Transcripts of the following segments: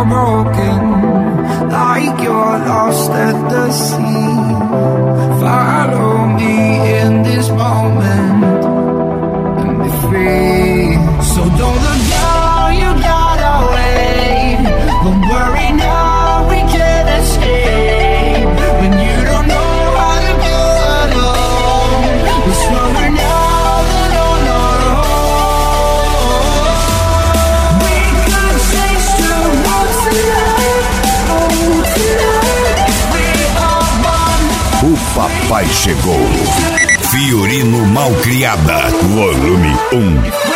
you're broken, like you're lost at the sea. Follow me in this moment and be free. So don't look down, you gotta wait. Don't worry now, we can't escape. When you don't know how to go alone, we're stronger now than on our own. We could change the world tonight, oh tonight, if we are one. O papai chegou. Fiorino Malcriada, volume 1.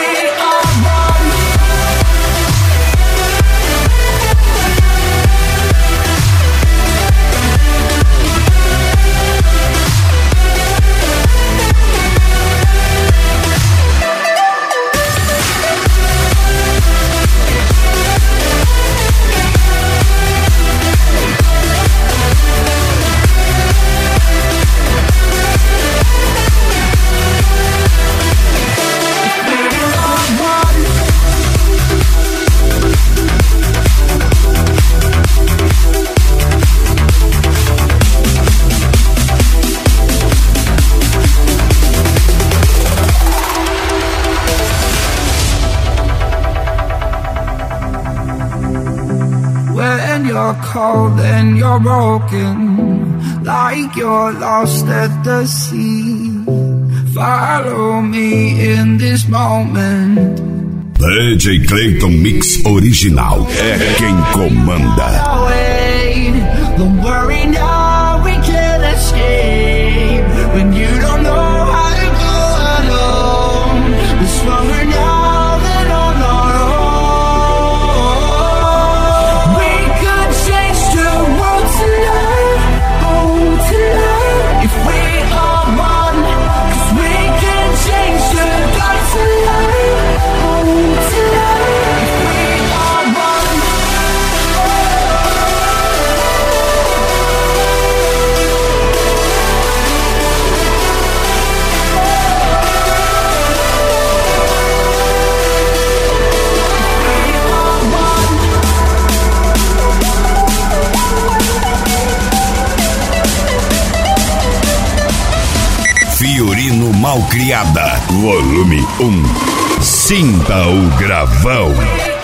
When you're cold and you're broken, like you're lost at the sea. Follow me in this moment. DJ Clayton Mix Original é quem comanda. Don't worry now, we can't escape. When you don't know how to go alone, we're stronger now than on our own. We could change the world tonight, oh tonight, if we are one. 'Cause we can change the dark tonight, oh tonight, if we are one. Fiorino Malcriada, volume 1. Sinta o gravão.